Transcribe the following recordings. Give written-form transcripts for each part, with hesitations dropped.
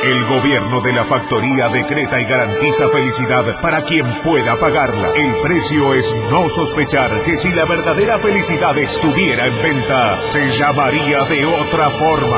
El gobierno de la factoría decreta y garantiza felicidad para quien pueda pagarla. El precio es no sospechar que si la verdadera felicidad estuviera en venta, se llamaría de otra forma.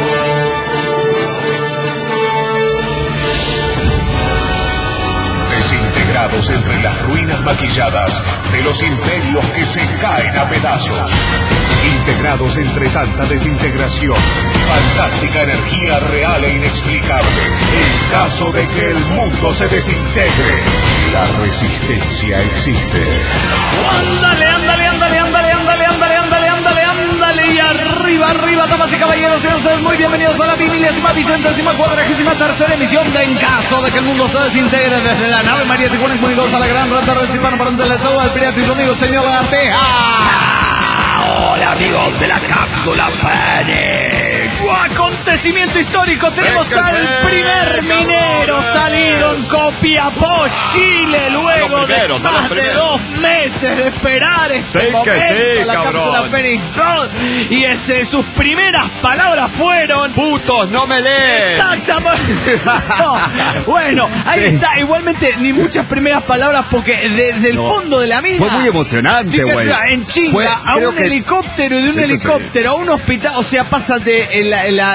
Desintegrados entre las ruinas maquilladas de los imperios que se caen a pedazos. Integrados entre tanta desintegración, fantástica energía real e inexplicable. En caso de que el mundo se desintegre, la resistencia existe. ¡Ándale, ándale, ándale, ándale, ándale, ándale, ándale, ándale, ándale! Y arriba, damas y caballeros, sean ustedes muy bienvenidos a la 1044ª emisión de En Caso de que el mundo se desintegre, desde la nave María Tijuana y Comunicados a la gran rata recibana para el estado del pirata y su amigo señor Arteja. Hola amigos de la cápsula Fénix. Acontecimiento histórico, tenemos al primer minero salido en Copiapó, Chile, luego de más de 2 meses de esperar este momento, la cápsula Fénix 2, y sus primeras palabras fueron: putos, no me leen. Exactamente. No, bueno, ahí está, igualmente ni muchas primeras palabras porque desde el fondo de la mina fue muy emocionante, güey. En chinga, a un helicóptero, y de un helicóptero a un hospital, o sea, pasa de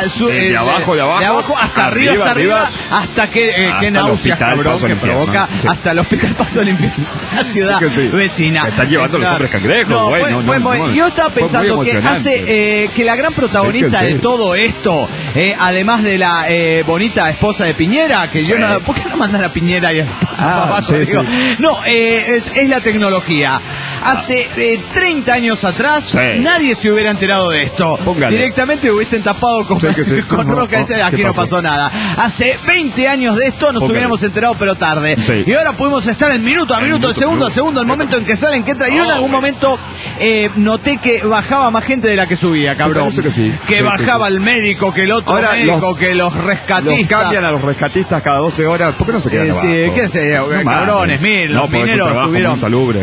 abajo hasta arriba, hasta que náuseas, cabrón, que provoca, ¿no? Hasta el hospital pasó al infierno, la ciudad vecina. Están llevando los hombres cangrejos, güey. Yo estaba pensando que hace que la gran protagonista de todo esto, además de la bonita esposa de Piñera, que yo no, ¿por qué no mandan a Piñera y a esposa No, es la tecnología. Hace 30 años atrás nadie se hubiera enterado de esto. Directamente hubiesen tapado con roca. Aquí no pasó nada. Hace 20 años de esto nos hubiéramos enterado, pero tarde. Y ahora podemos estar en minuto a minuto, de segundo a segundo, el momento en que salen, que entran. Yo en algún momento noté que bajaba más gente de la que subía, cabrón. Que bajaba el médico, que el otro ahora médico, que los rescatistas. Los cambian a los rescatistas cada 12 horas. ¿Por qué no se quedan abajo? Qué sé, cabrones, miren, los mineros tuvieron...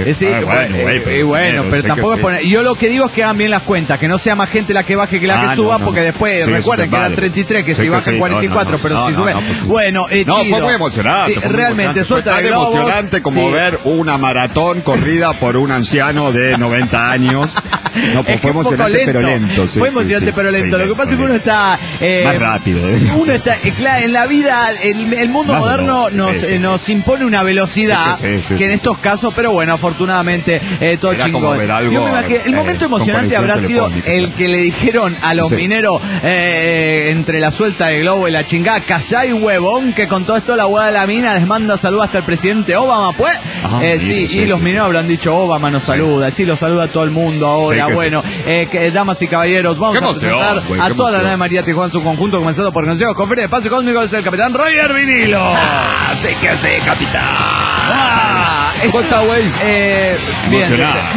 Bueno, pero tampoco es poner... Yo lo que digo es que hagan bien las cuentas, que no sea más gente la que baje que la que suba, porque después recuerden que eran 33, que si bajan 44, pero si suben... Bueno, chido. Fue muy emocionante. Realmente, suelta el globo. Tan emocionante como ver una maratón corrida por un anciano de 90 años. No, pues fue emocionante pero lento. Fue emocionante pero lento. Lo que pasa es que uno está... más rápido. Uno está... Claro, en la vida, el mundo moderno nos impone una velocidad que en estos casos, pero bueno, afortunadamente todo chingón. Yo me imagino, el momento emocionante habrá sido el que le dijeron a los mineros entre la suelta de globo y la chingada: callá, huevón, que con todo esto la hueá de la mina les manda saludos hasta el presidente Obama, pues. Y los mineros habrán dicho: Obama nos saluda, lo saluda a todo el mundo ahora. Damas y caballeros, vamos a presentar a toda la nave María Tijuana en su conjunto, comenzando por Consejo Conferencia de Espacio Cósmico, es el capitán Roger Vinilo. Sé que hace, capitán. ¿Cómo está, güey? Bien.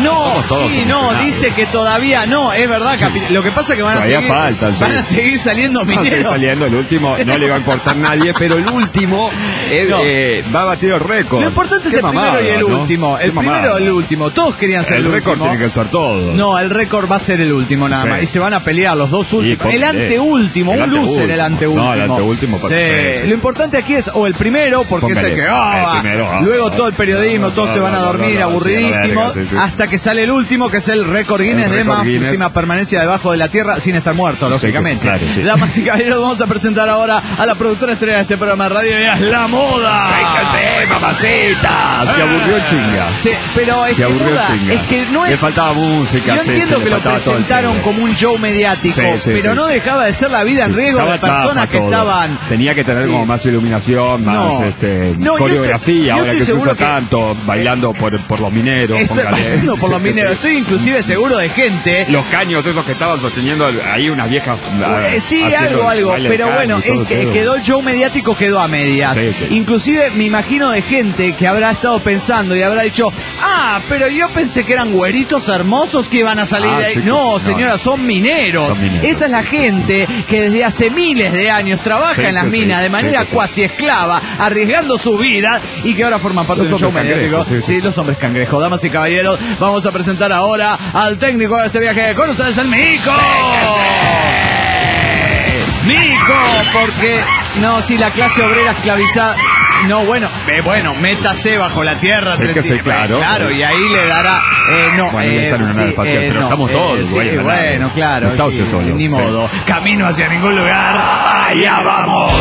Dice que todavía no, es verdad, lo que pasa es que van a seguir saliendo mineros. El último no le va a importar nadie, pero el último va a batir el récord. Lo importante es el primero y el último. El primero y el último. Todos querían ser el último. El récord tiene que ser todo. No, el récord va a ser el último nada más. Y se van a pelear los dos últimos. El anteúltimo, un loser el anteúltimo. No, el anteúltimo. Lo importante aquí es o el primero, porque es el que... Luego todo el periodismo, todos se van a dormir aburridísimos, hasta que sale el último, que es el récord Guinness de máxima permanencia debajo de la tierra sin estar muerto, lógicamente. Damas y caballeros, vamos a presentar ahora a la productora estrella de este programa de radio, y es La Moda. ¡Fíjense, mamacita! Se aburrió el chinga. Pero es que no es... Le faltaba música. Yo entiendo que lo presentaron como un show mediático, pero no dejaba de ser la vida en riesgo de personas que estaban... Tenía que tener como más iluminación, más coreografía, ahora que se usa tanto, bailando por los mineros. Bailando por los mineros. Estoy inclusive seguro de gente... Los caños esos que estaban sosteniendo ahí unas viejas... algo, pero bueno, quedó el show mediático, quedó a medias. Inclusive me imagino de gente que habrá estado pensando y habrá dicho: pero yo pensé que eran güeritos hermosos que iban a salir de ahí. No, señora, son mineros. Esa es la gente que desde hace miles de años trabaja en las minas de manera cuasi esclava, arriesgando su vida, y que ahora forman parte del show mediático. Los hombres cangrejos. Damas y caballeros, vamos a presentar ahora al técnico de este viaje. Con ustedes, el Mico. ¡Mico! porque, no, si la clase obrera esclavizada... No, bueno, métase bajo la tierra. Sí, que sí, claro. Claro, y ahí le dará... bueno, ya está en una nave espacial, pero estamos todos. Sí, bueno, claro. No está usted solo. Ni modo. Camino hacia ningún lugar. ¡Allá vamos!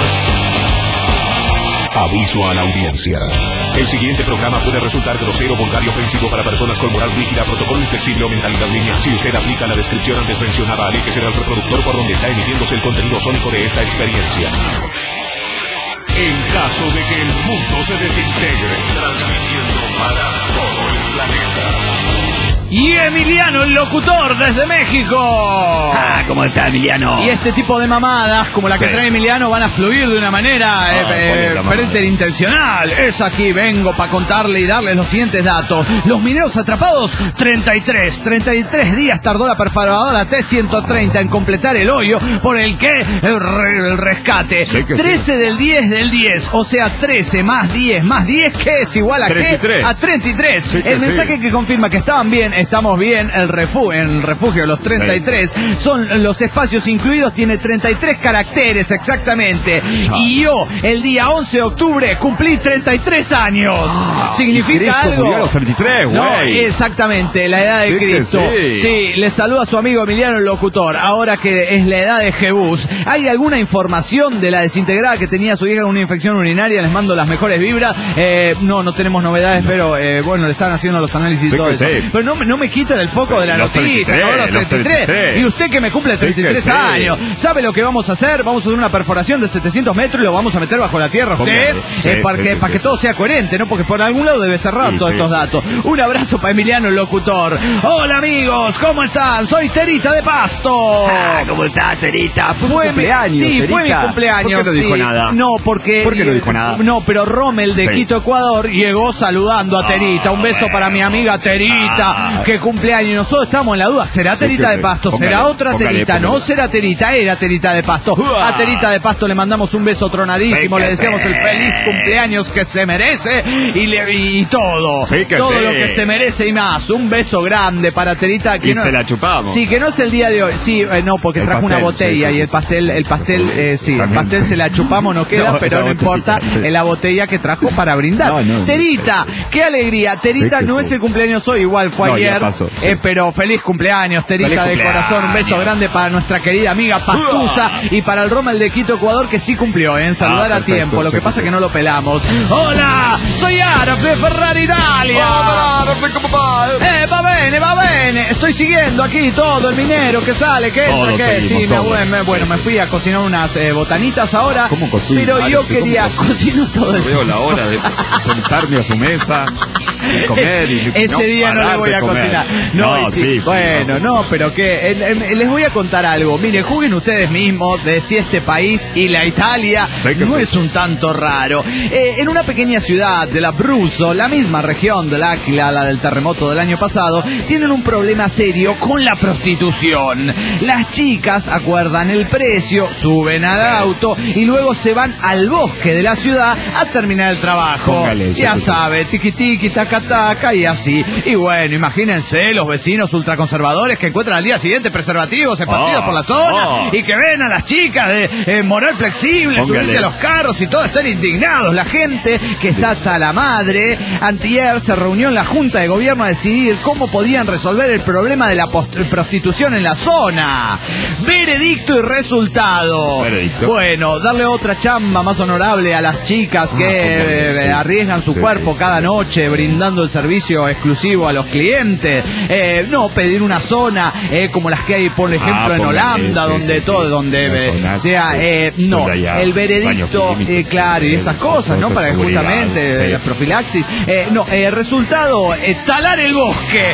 Aviso a la audiencia. El siguiente programa puede resultar grosero, vulgar y ofensivo para personas con moral rígida, protocolo inflexible o mentalidad lineal. Si usted aplica la descripción antes mencionada, aléjese del reproductor por donde está emitiéndose el contenido sónico de esta experiencia. En caso de que el mundo se desintegre, transmitiendo para todo el planeta. Y Emiliano, el locutor, desde México. ¿Cómo está Emiliano? Y este tipo de mamadas, como la que trae Emiliano, van a fluir de una manera preterintencional. Es aquí, vengo para contarle y darles los siguientes datos. Los mineros atrapados, 33 días tardó la perforadora T-130 en completar el hoyo por el que el rescate. 13 del 10, o sea, 13 más 10, que es igual a 33. ¿Qué? A 33. Sí, el mensaje que confirma que estaban bien, estamos bien, en el refugio, los 33, son los espacios incluidos, tiene 33 caracteres exactamente. Y yo, el día 11 de octubre, cumplí 33 años. ¿Significa algo? A los 33, güey. No, exactamente, la edad de Cristo. Sí, les saluda a su amigo Emiliano, el locutor. Ahora que es la edad de Jebús, ¿hay alguna información de la desintegrada que tenía su hija con una infección urinaria? Les mando las mejores vibras. No tenemos novedades, pero bueno, le están haciendo los análisis y todo eso. Pero no me quita del foco de la noticia, los 33. Y usted que me cumple 33 años, ¿sabe lo que vamos a hacer? Vamos a hacer una perforación de 700 metros y lo vamos a meter bajo la tierra usted, para que todo sea coherente, ¿no? Porque por algún lado debe cerrar todos estos datos. Un abrazo para Emiliano, el locutor. Hola amigos, ¿cómo están? Soy Terita de Pasto. ¿Cómo está Terita? Fue mi cumpleaños. Sí, Terita. fue mi cumpleaños. ¿Por qué no dijo nada? No, porque... ¿Por qué no dijo nada? No, pero Rommel de Quito, Ecuador, llegó saludando a Terita. Un beso para mi amiga Terita, que cumpleaños. Y nosotros estamos en la duda. ¿Será Terita de Pasto? ¿Será otra Terita? No será Terita, era Terita de Pasto. A Terita de Pasto le mandamos un beso tronadísimo. Le deseamos el feliz cumpleaños que se merece y todo. Todo lo que se merece y más. Un beso grande para Terita. Que se la chupamos. Sí, que no es el día de hoy. Sí, no, porque trajo una botella y el pastel, sí, el pastel se la chupamos, no queda, pero no importa, la botella que trajo para brindar. Terita, qué alegría. Terita no es el cumpleaños hoy, igual fue ayer. Pasó, pero feliz cumpleaños, Terita, de corazón. Un beso grande para nuestra querida amiga Pastusa y para el Rommel de Quito, Ecuador, que sí cumplió, en saludar a tiempo. Lo que pasa es que no lo pelamos. Hola, soy Araf de Ferrari Italia. Va bene. Estoy siguiendo aquí todo el minero que sale, que entra, que sí, me fui a cocinar unas botanitas ahora. ¿Cómo cocina? Pero yo quería cocinar todo el veo la hora de sentarme a su mesa y comer y ese día no le voy a cocinar. No, pero que les voy a contar algo. Miren, juzguen ustedes mismos de si este país y la Italia no es un tanto raro. En una pequeña ciudad de Abruzzo, la misma región del Aquila, la del terremoto del año pasado, tienen un problema serio con la prostitución. Las chicas acuerdan el precio, suben al auto y luego se van al bosque de la ciudad a terminar el trabajo. Ya sabe, tiqui tiqui, taca taca y así. Y bueno, imagínense los vecinos ultraconservadores que encuentran al día siguiente preservativos esparcidos por la zona y que ven a las chicas de moral flexible subirse a los carros y todos están indignados. La gente que está hasta la madre, antier se reunió en la Junta de Gobierno a decidir cómo podían resolver el problema de la prostitución en la zona. Veredicto y resultado. Bueno, darle otra chamba más honorable a las chicas que arriesgan su cuerpo cada noche brindando el servicio exclusivo a los clientes. No, pedir una zona como las que hay, por ejemplo, en Holanda, donde sea, el veredicto, claro, y esas cosas, ¿no? Para que justamente la profilaxis. Resultado, talar el bosque.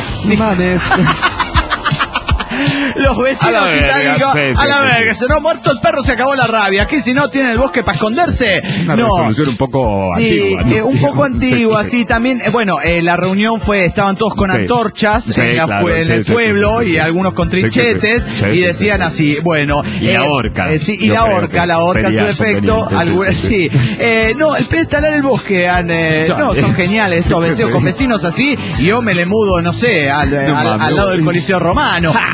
Los vecinos a la verga, se nos muerto el perro, se acabó la rabia. Aquí si no tienen el bosque para esconderse. Una resolución un poco antigua, ¿no? Un poco antigua, sí, también. La reunión estaban todos con antorchas en el pueblo y algunos con trinchetes y decían así, bueno. Y la horca. Y la horca a su efecto. El talar el bosque, son geniales esos vecinos con vecinos así. Y yo me le mudo, no sé, al lado del Coliseo Romano.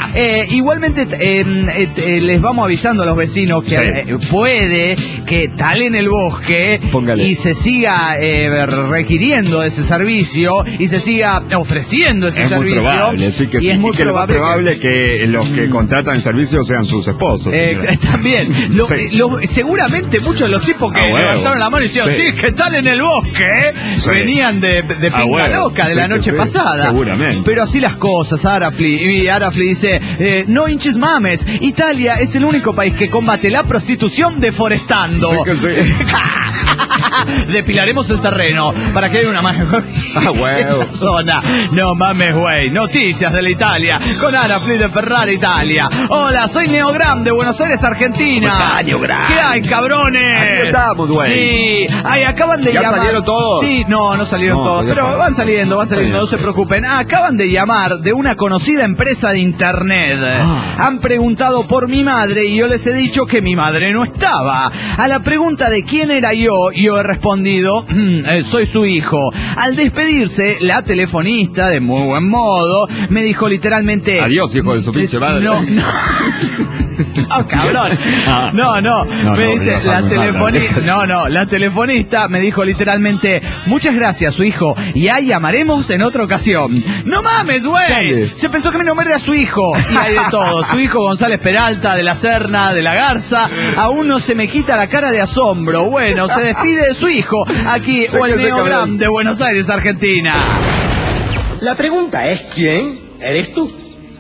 igualmente les vamos avisando a los vecinos que puede que talen el bosque. Póngale. Y se siga requiriendo ese servicio y se siga ofreciendo ese servicio. Muy probable, sí que y sí. Es muy probable que los que contratan el servicio sean sus esposos. También. Seguramente muchos de los tipos que levantaron la mano y decían, sí, ¿qué tal en el bosque? Venían de pinta loca de la noche pasada. Seguramente. Pero así las cosas, Arafli. Y Arafli dice, no hinches mames, Italia es el único país que combate la prostitución deforestando. Sí que sí. Depilaremos el terreno para que haya una mejor zona. No mames, güey. Noticias de la Italia con Arafli de Ferrari Italia. Hola, soy Neogram de Buenos Aires, Argentina. ¿Qué hay, cabrones? Aquí estamos, güey. Sí. Ay, acaban de llamar. ¿Ya salieron todos? Sí, no salieron todos, pero van saliendo, no se preocupen. Acaban de llamar de una conocida empresa de internet. Han preguntado por mi madre y yo les he dicho que mi madre no estaba. A la pregunta de quién era yo he respondido, soy su hijo. Al despedirse, la telefonista, de muy buen modo, me dijo literalmente... Adiós, hijo de su pinche madre. No. Oh, cabrón. No. Me dice la telefonista me dijo literalmente, muchas gracias, su hijo, y ahí llamaremos en otra ocasión. No mames, güey. Se pensó que mi nombre era su hijo. Y hay de todo. Su hijo González Peralta, de la Serna, de la Garza. Aún no se me quita la cara de asombro. Bueno, se despide de su hijo aquí, o el Neogram de Buenos Aires, Argentina. La pregunta es, ¿quién eres tú?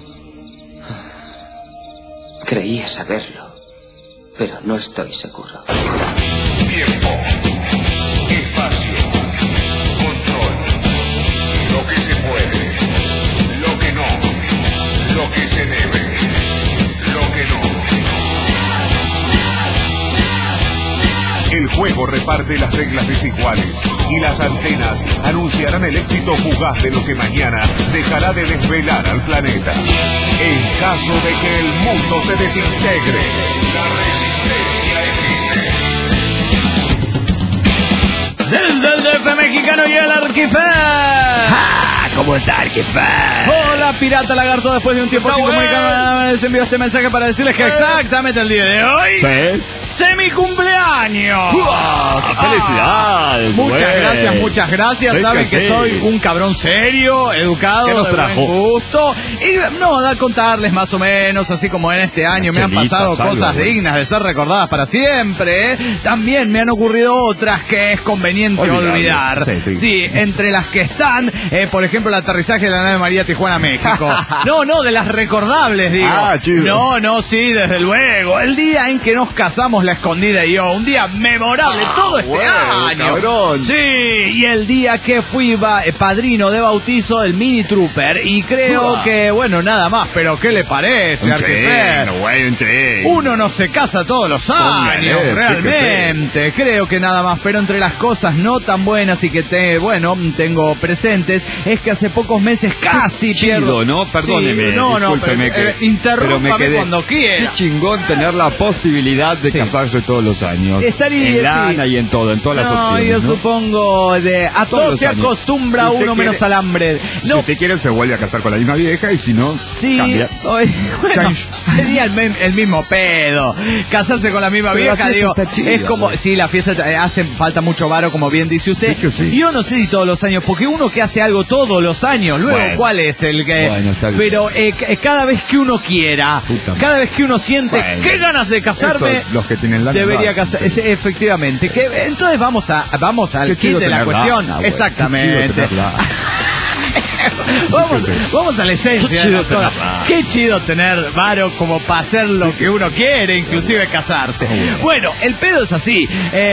Creía saberlo, pero no estoy seguro. Tiempo, espacio, control, lo que se puede, lo que no, lo que se debe, lo que no. El juego reparte las reglas desiguales y las antenas anunciarán el éxito fugaz de lo que mañana dejará de desvelar al planeta. En caso de que el mundo se desintegre, la resistencia existe. Desde el DF mexicano y el Arquifer. ¿Cómo está, Arquifer? Hola, pirata lagarto, después de un tiempo sin comunicarme, les envío este mensaje para decirles que exactamente el día de hoy ¡se mi cumpleaños! ¡Felicidades! Muchas gracias. Saben que soy un cabrón serio, educado, de buen gusto. Y da contarles más o menos, así como en este año me han pasado cosas dignas de ser recordadas para siempre. También me han ocurrido otras que es conveniente olvidar. Sí, entre las que están, por ejemplo, el aterrizaje de la nave María Tijuana, México. No, de las recordables, digo. Chido. Sí, desde luego. El día en que nos casamos la Escondida y yo, un día memorable todo este año. Cabrón. Sí, y el día que fui padrino de bautizo del Mini Trooper. Y creo que, nada más, pero ¿qué le parece, Arquifer? Uno no se casa todos los años, realmente. Creo que nada más, pero entre las cosas no tan buenas y que tengo presentes, es que hace pocos meses casi pierdo. ¿No? Perdóneme, discúlpeme, interrúmpame cuando quiera. Qué chingón tener la posibilidad de casarse todos los años. En lana y en todo, en todas las opciones. Yo supongo a todo se acostumbra uno menos al hambre. Si usted quiere se vuelve a casar con la misma vieja y si no, cambia. Sería el mismo pedo. Casarse con la misma vieja, digo, es como, la fiesta hace falta mucho varo, como bien dice usted. Yo no sé si todos los años, porque uno que hace algo todos los años, luego ¿cuál es el que? Pero cada vez que uno quiera, cada vez que uno siente qué ganas de casarme, los que tienen debería casarse, efectivamente. Entonces vamos al kit de la cuestión. Exactamente. Vamos a la esencia. Qué chido tener varo como para hacer lo que uno quiere, inclusive casarse. Bueno, el pedo es así.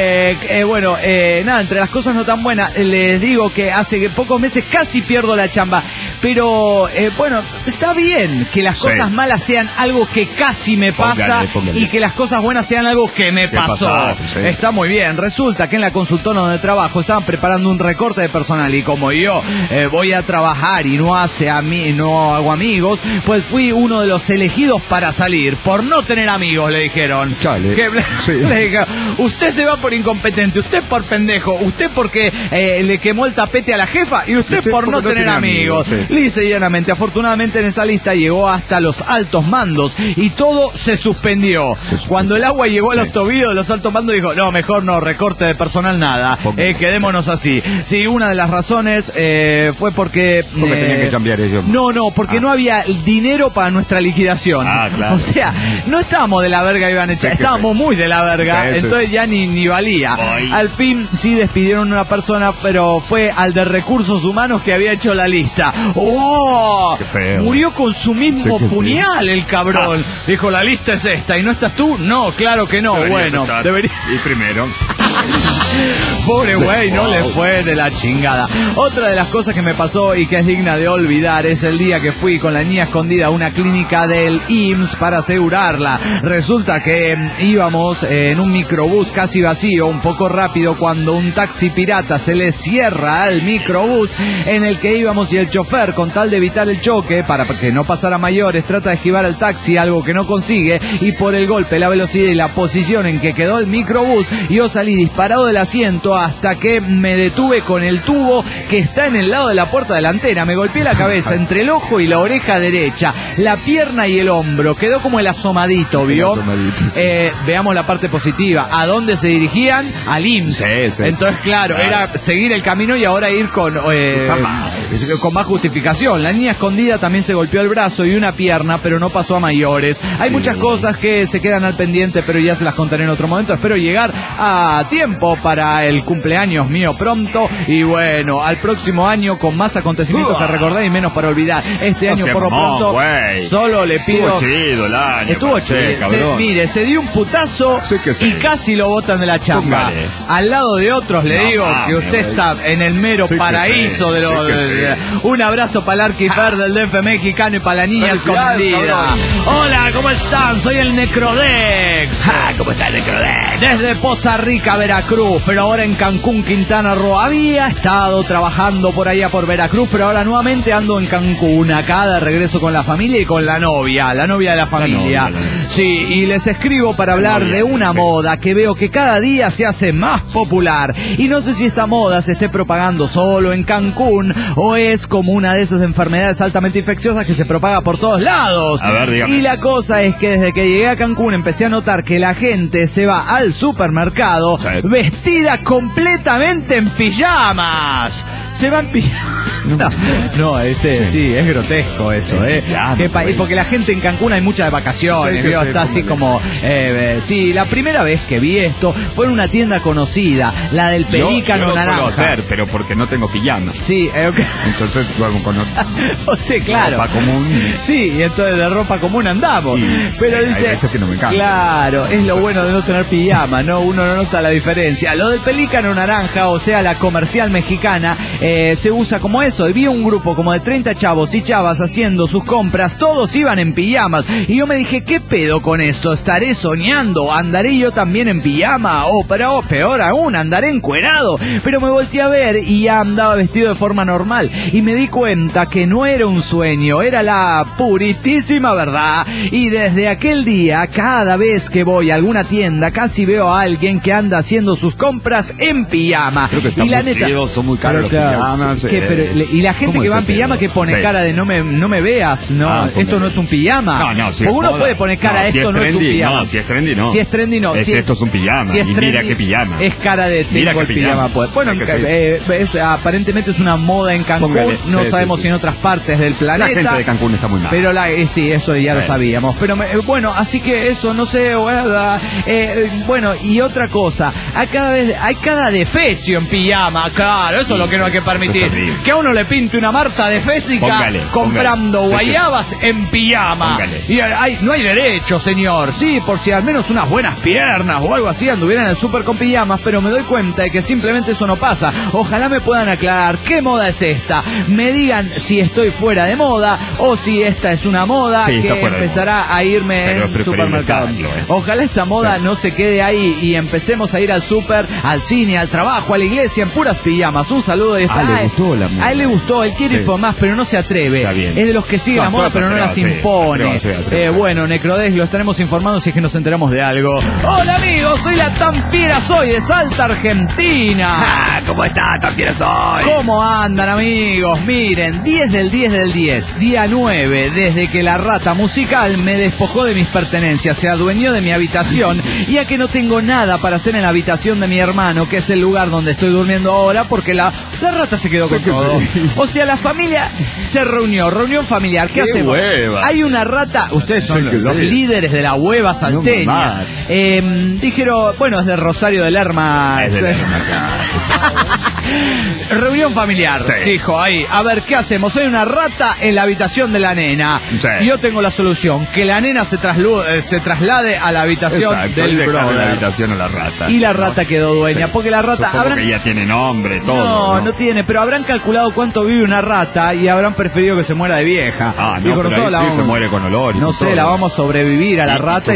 Entre las cosas no tan buenas, les digo que hace pocos meses casi pierdo la chamba. Pero, está bien que las cosas malas sean algo que casi me pasa y que las cosas buenas sean algo que me pasó. Está muy bien. Resulta que en la consultora donde trabajo estaban preparando un recorte de personal y como yo voy a trabajar trabajar y no hago amigos, pues fui uno de los elegidos para salir, por no tener amigos, le dijeron. Chale. Sí. Le dijeron, usted se va por incompetente, usted por pendejo, usted porque le quemó el tapete a la jefa y usted por no tener amigos. Sí. Lisa y llanamente. Afortunadamente en esa lista llegó hasta los altos mandos y todo se suspendió. Cuando el agua llegó a los tobillos de los altos mandos, dijo, no, mejor no, recorte de personal nada, quedémonos así. Sí, una de las razones fue porque tenían que cambiar ellos. No, porque no había dinero para nuestra liquidación. Claro. O sea, no estábamos de la verga, iban a echar, estábamos muy de la verga, entonces ya ni valía. Al fin sí despidieron a una persona, pero fue al de Recursos Humanos que había hecho la lista. ¡Oh! Qué feo. Murió con su mismo puñal el cabrón. Dijo, la lista es esta, ¿y no estás tú? No, claro que no. Bueno, debería... Y primero... Pobre güey, no le fue de la chingada. Otra de las cosas que me pasó y que es digna de olvidar es el día que fui con la niña escondida a una clínica del IMSS para asegurarla. Resulta que íbamos en un microbús casi vacío, un poco rápido, cuando un taxi pirata se le cierra al microbús en el que íbamos y el chofer, con tal de evitar el choque, para que no pasara mayores, trata de esquivar al taxi, algo que no consigue, y por el golpe, la velocidad y la posición en que quedó el microbús, yo salí disparado del asiento hasta que me detuve con el tubo que está en el lado de la puerta delantera. Me golpeé la cabeza entre el ojo y la oreja derecha, la pierna y el hombro. Quedó como el asomadito, ¿vio? Veamos la parte positiva. ¿A dónde se dirigían? Al IMSS. Sí. Entonces, claro, era seguir el camino y ahora ir con más justificación. La niña escondida también se golpeó el brazo y una pierna, pero no pasó a mayores. Hay muchas cosas que se quedan al pendiente, pero ya se las contaré en otro momento. Espero llegar a tiempo para el cumpleaños mío pronto, y bueno, al próximo año con más acontecimientos que recordar y menos para olvidar. Este año por lo pronto solo le pido... Estuvo chido el año. Estuvo chido. Mire, se dio un putazo y casi lo botan de la chamba. Póngale. Al lado de otros le digo que usted está en el mero paraíso de los... Un abrazo para el Arquifer del DF mexicano y para la niña escondida. Hola, ¿cómo están? Soy el Necrodex. ¿Cómo está el Necrodex? Desde Poza Rica, Veracruz, pero ahora en Cancún, Quintana Roo. Había estado trabajando por allá por Veracruz, pero ahora nuevamente ando en Cancún, acá de regreso con la familia y con la novia de la familia. Sí, y les escribo para hablar de una moda que veo que cada día se hace más popular. Y no sé si esta moda se esté propagando solo en Cancún o es como una de esas enfermedades altamente infecciosas que se propaga por todos lados. A ver, dígame. Y la cosa es que desde que llegué a Cancún empecé a notar que la gente se va al supermercado vestida completamente en pijamas. Se va en pijamas. Sí, es grotesco eso, porque la gente en Cancún hay muchas vacaciones, ¿vio? Está así como... la primera vez que vi esto fue en una tienda conocida, la del Pelícano yo Naranja. Yo lo suelo hacer, pero porque no tengo pijama. Sí, entonces duermo con claro. ropa común. Sí, y entonces de ropa común andamos. Pero dice... Hay veces que no me encanta. Claro, es lo bueno de no tener pijama, ¿no? Uno no nota la diferencia. Lo del Pelícano Naranja, o sea, la comercial mexicana, se usa como eso. Y vi un grupo como de 30 chavos y chavas haciendo sus compras, todos iban en pijamas. Y yo me dije, ¿qué pedo con esto? ¿Estaré soñando? ¿Andaré yo también en pijama? Pero peor aún, andaré encuerado. Pero me volteé a ver y ya andaba vestido de forma normal. Y me di cuenta que no era un sueño, era la puritísima verdad. Y desde aquel día, cada vez que voy a alguna tienda, casi veo a alguien que anda haciendo sus compras en pijama. Creo que está muy chido, son muy caros los pijamas. Y la gente que va en pijama que pone cara de no me veas, esto no es un pijama. Si porque uno puede poner cara, esto no es un pijama. Si es trendy, no. Si es trendy, no. Esto es un pijama. Si es trendy, mira qué pijama. Es cara de tengo el pijama. Bueno, aparentemente es una moda en Cancún. No sabemos si en otras partes del planeta. La gente de Cancún está muy mal. Pero sí, eso ya lo sabíamos. Pero bueno, así que eso, no sé. Bueno, y otra cosa. Hay cada defecio en pijama. Claro, eso es lo que no hay que permitir. Que a uno le pinte una Marta defésica comprando guayabas en pijama. Y no hay derecho, señor. Sí, por si al menos unas buenas piernas o algo así anduvieran en el súper con pijamas, pero me doy cuenta de que simplemente eso no pasa. Ojalá me puedan aclarar qué moda es esta. Me digan si estoy fuera de moda o si esta es una moda que empezará a irme en el supermercado. Ojalá esa moda no se quede ahí y empecemos a ir al súper, al cine, al trabajo, a la iglesia en puras pijamas. Un saludo de esta. Le gustó la moda. A él le gustó, él quiere ir por más, pero no se atreve. Es de los que siguen la moda, pero no las impone. Bueno, Necrodesk, lo estaremos informando si es que nos enteramos de algo. Hola amigos, soy la Tan Fiera Soy de Salta, Argentina. ¿Cómo está, Tan Fiera Soy? ¿Cómo andan amigos? Miren, 10 del 10 del 10, día 9, desde que la rata musical me despojó de mis pertenencias, se adueñó de mi habitación, y a que no tengo nada para hacer en la habitación de mi hermano, que es el lugar donde estoy durmiendo ahora, porque la rata se quedó con todo. O sea, la familia se reunión familiar. ¿Qué hacemos? Hueva. Hay una rata, ustedes son los líderes de la hueva salteña. Dijeron, bueno, es de Rosario del Lerma. Es de Lerma, reunión familiar, dijo ahí. A ver, ¿qué hacemos? Hay una rata en la habitación de la nena. Y yo tengo la solución, que la nena se traslade a la habitación del brother. La habitación a la rata. Y la rata quedó dueña, porque la rata... que ya tiene nombre, todo. No tiene, pero habrán calculado cuánto vive una rata y habrán preferido que se muera de vieja. Pero ahí se muere con olor. No sé, la vamos a sobrevivir a la rata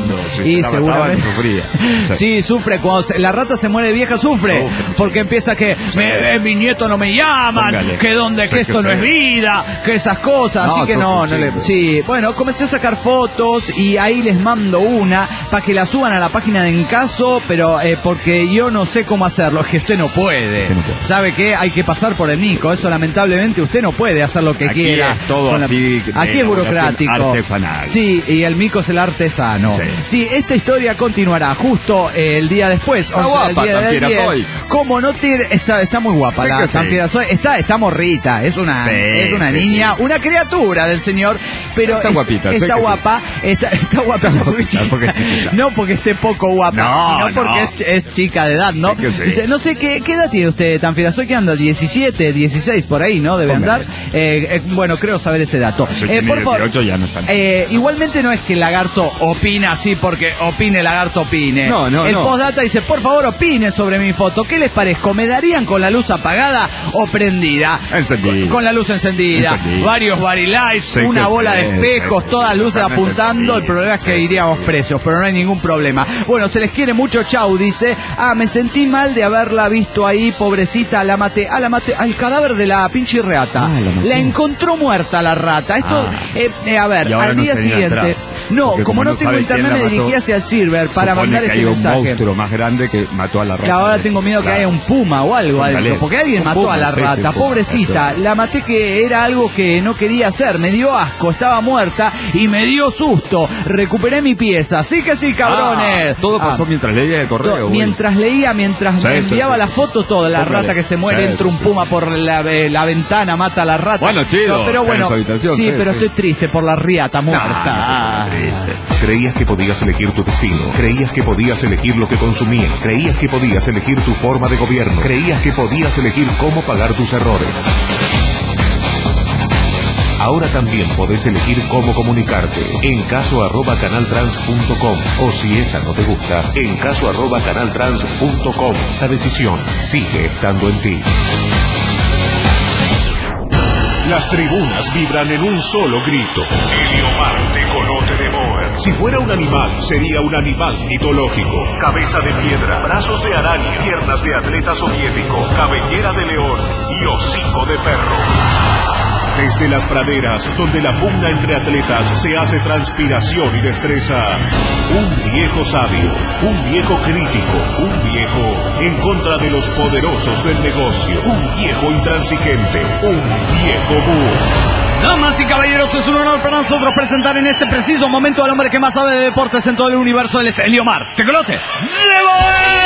y seguramente sufría. Sí, sufre. Cuando la rata se muere de vieja, sufre. Porque empieza que mi nieto no me llaman, que esto no es vida, que esas cosas. Así que no le... Sí, bueno, comencé a sacar fotos y ahí les mando una para que la suban a la página de En Caso, pero porque yo no sé cómo hacerlo, es que usted no puede. ¿Sabe qué? Hay que pasar por el mico, eso lamentablemente usted no puede hacer lo que quiera. Es todo así. Aquí es burocrático. Artesanal. Sí, y el mico es el artesano. Sí, esta historia continuará justo el día después. Está guapa, Tan Fiera Soy. Como no tiene... Está muy guapa la Tan Fiera Soy. Está morrita, es una niña, una criatura del señor, pero está guapita. Está guapa, está guapa. No porque esté poco guapa, no porque es chica de edad, ¿no? Dice, no sé qué edad tiene usted, Tan Fiera Soy, que anda 17, 16 por ahí, ¿no? Debe andar. Bueno, creo saber ese dato. Por favor, ya no están. Igualmente no es que el lagarto opina así porque opine el lagarto opine. El postdata dice, por favor opine sobre mi foto. ¿Qué les parezco? ¿Me darían con la luz apagada o prendida? Encendida. Con la luz encendida. Varios barilights, una bola de espejos, todas luces apuntando. El problema es que iríamos presos, pero no hay ningún problema. Bueno, se les quiere mucho, chau, dice. Me sentí mal de haberla visto ahí, pobrecita, la maté, al cadáver de la pinche reata. La encontró muerta la rata. Esto, a ver, al día siguiente... como no tengo internet, me dirigí hacia el server para mandar este mensaje. Hay un monstruo más grande que mató a la rata. Que ahora tengo miedo que haya un puma o algo adentro, porque alguien mató a la rata, pobrecita. La maté, que era algo que no quería hacer, me dio asco, estaba muerta y me dio susto. Recuperé mi pieza, sí que sí, cabrones. Todo pasó mientras leía el correo. Mientras me enviaba la foto, toda la rata que se muere, entra un puma por la ventana, mata a la rata. Bueno, chido. Pero bueno, pero estoy triste por la riata muerta. Creías que podías elegir tu destino, creías que podías elegir lo que consumías, creías que podías elegir tu forma de gobierno, creías que podías elegir cómo pagar tus errores. Ahora también podés elegir cómo comunicarte. encaso@canaltrans.com, o si esa no te gusta, encaso@canaltrans.com. La decisión sigue estando en ti. Las tribunas vibran en un solo grito. Eliomar de Colote de Moer. Si fuera un animal, sería un animal mitológico. Cabeza de piedra, brazos de araña, piernas de atleta soviético, cabellera de león y hocico de perro. Desde las praderas, donde la pugna entre atletas se hace transpiración y destreza, un viejo sabio, un viejo crítico, un viejo en contra de los poderosos del negocio, un viejo intransigente, un viejo búho. Damas y caballeros, es un honor para nosotros presentar en este preciso momento al hombre que más sabe de deportes en todo el universo. Él es Eliomar Tecolote de Moer.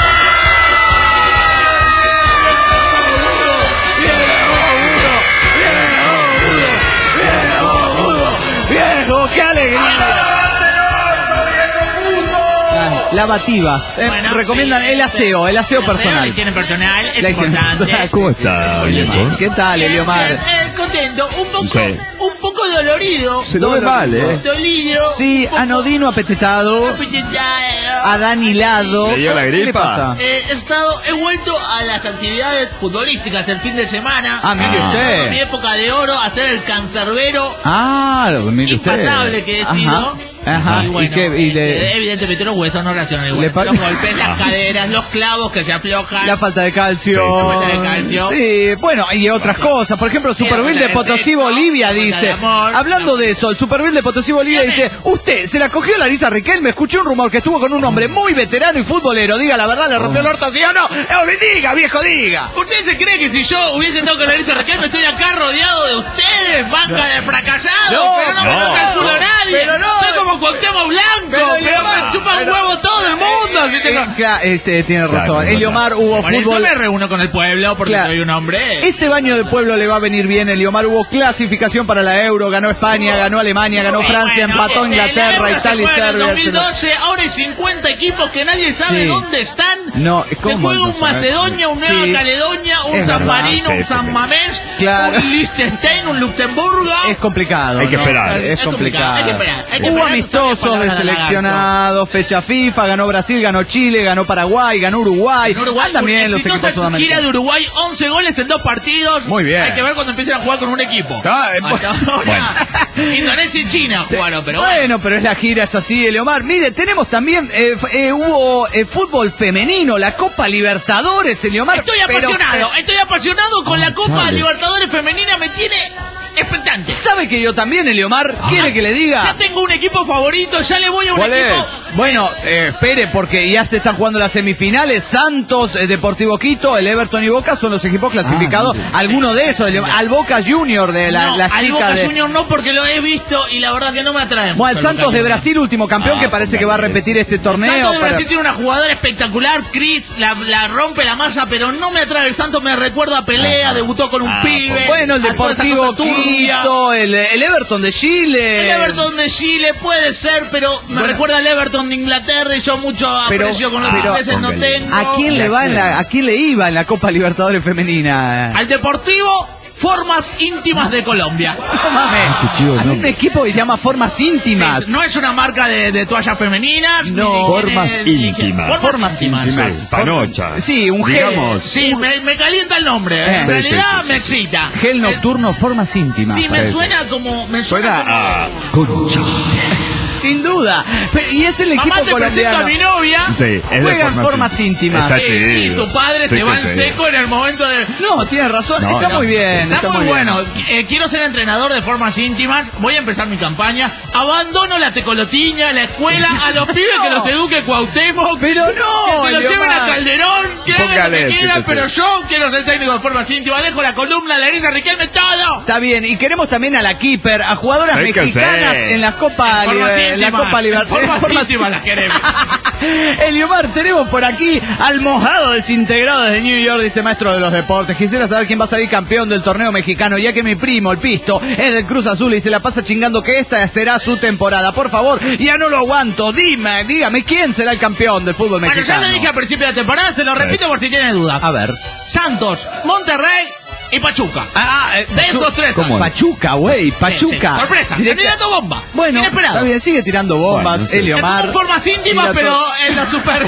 ¡Viejo, qué alegría! Lavativas. Recomiendan el aseo personal. La higiene personal es importante. ¿Cómo está, viejo? ¿Qué tal, Eliomar? Contento, un poco dolorido. Se lo ve mal, Dolido. Sí, anodino apetetado. Adanilado. ¿Le dio la gripa? ¿Qué le pasa? He vuelto a las actividades futbolísticas el fin de semana. Mire usted. Mi época de oro, hacer el cancerbero. Mire usted. Impasable que he sido. Ajá. Y bueno, evidentemente los huesos no reaccionan igual. Los golpes, las caderas, los clavos que se aflojan. La falta de calcio. La falta de calcio. Sí, bueno, y otras cosas. Por ejemplo, Superville de Potosí, Bolivia dice, hablando de eso, el Superville de Potosí, Bolivia dice, usted se la cogió Larisa Riquelme, escuché un rumor que estuvo con un hombre muy veterano y futbolero, diga la verdad, le rompió el orto, ¿sí o no? Diga, viejo, diga. ¿Usted se cree que si yo hubiese estado con Larisa Riquelme estoy acá rodeado de ustedes, banca de fracasados? Pero no me toca el culo a nadie. Pero no. Soy como Cuauhtémoc Blanco, pero me chupa un huevo todo el mundo. Tiene razón. Eliomar hubo por fútbol. Eso me reúno con el pueblo porque soy un hombre. Este baño de pueblo le va a venir bien. Eliomar hubo clasificación para la Euro, ganó España, ganó Alemania, ganó Francia, empató Inglaterra, Italia y Serbia. En 2012, ahora hay 50 equipos que nadie sabe dónde están. No, ¿cómo? Se juega un Macedonia, un Nueva Caledonia, un San Marino, un San Mamés, un Liechtenstein, un Luxemburgo. Es complicado. Hay que esperar. Es complicado. Hay que esperar. Hubo amistosos de seleccionados, fecha FIFA, ganó Brasil, ganó Chile, ganó Paraguay, ganó Uruguay. También los equipos sudamericanos. Gira de Uruguay, 11 goles en 2 partidos. Muy bien. Hay que ver cuando empiecen a jugar con un equipo. Indonesia y China jugaron, pero bueno, pero es la gira, es así, Eliomar. Mire, tenemos también, hubo fútbol femenino, la Copa Libertadores, Eliomar. Estoy apasionado con la Copa Libertadores femenina, me tiene expectante. ¿Sabe que yo también, Eliomar? ¿Quiere que le diga? Ya tengo un equipo favorito, ya le voy a un equipo. Es? Bueno, espere, porque ya se están jugando las semifinales. Santos, Deportivo Quito, el Everton y Boca son los equipos clasificados. Alguno de esos, al Boca Junior de la chica al Boca de... Junior no, porque lo he visto y la verdad que no me atrae. Bueno, al Santos de Brasil, último campeón, que parece que va a repetir este torneo. Santos de Brasil tiene una jugadora espectacular, Cris, la rompe la masa, pero no me atrae. El Santos me recuerda a Pelea, debutó con un pibe. Bueno, el Deportivo Quito, el Everton de Chile. El Everton de Chile puede ser, pero me recuerda al Everton de Inglaterra y yo mucho aprecio con los ingleses no tengo. ¿A quién le iba en la Copa Libertadores femenina? Al Deportivo Formas Íntimas de Colombia. No mames. Hay un equipo que se llama Formas Íntimas. Sí, no es una marca de toallas femeninas. No. Formas Íntimas. Formas Íntimas. Panocha. Sí, un digamos. Sí, me calienta el nombre. En realidad me excita. Gel nocturno, Formas Íntimas. Sí, me suena como... Suena a concha. Sin duda. Y es el equipo Mamá, te colombiano. presento a mi novia. Sí, juegan formas íntimas. Y tu padre se va en seco en el momento de... No, tienes razón. Está muy bien. Está muy bueno. Quiero ser entrenador de formas íntimas. Voy a empezar mi campaña. Abandono la tecolotiña, la escuela, a los pibes que los eduque Cuauhtémoc. Pero no. Que los lleven a Calderón. Que hagan lo que quieran, pero yo quiero ser técnico de formas íntimas. Dejo la columna de Larisa Riquelme, todo. Está bien. Y queremos también a la Keeper, a jugadoras mexicanas en la Copa Libertadores. Formas íntimas las queremos. Eliomar, tenemos por aquí al mojado desintegrado desde New York, dice maestro de los deportes. Quisiera saber quién va a salir campeón del torneo mexicano, ya que mi primo, el Pisto, es del Cruz Azul y se la pasa chingando que esta será su temporada. Por favor, ya no lo aguanto. Dígame quién será el campeón del fútbol mexicano. Bueno, ya lo dije al principio de la temporada, se lo repito por si tiene duda. A ver. Santos, Monterrey y Pachuca. De esos tres. Pachuca, güey, Pachuca. Sí. Sorpresa, candidato bomba. Bueno, inesperado. Está bien, sigue tirando bombas, bueno, Eliomar. En formas íntimas, pero en la super...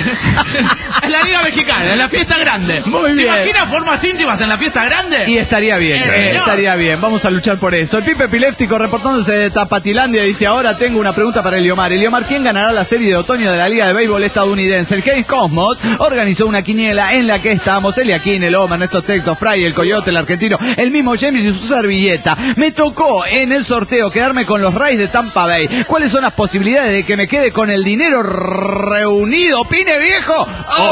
en la Liga Mexicana, en la fiesta grande. Muy bien. ¿Se imagina formas íntimas en la fiesta grande? Y estaría bien, estaría bien. Vamos a luchar por eso. El Pipe Epiléptico, reportándose de Tapatilandia, dice, ahora tengo una pregunta para Eliomar. Eliomar, ¿quién ganará la serie de otoño de la Liga de Béisbol estadounidense? El James Cosmos organizó una quiniela en la que estamos Eliaquín, el Oma, Ernesto Tecto, Fray, el Coyote, el argentino, el mismo James y su servilleta. Me tocó en el sorteo quedarme con los Rays de Tampa Bay. ¿Cuáles son las posibilidades de que me quede con el dinero reunido? ¿Opine, viejo?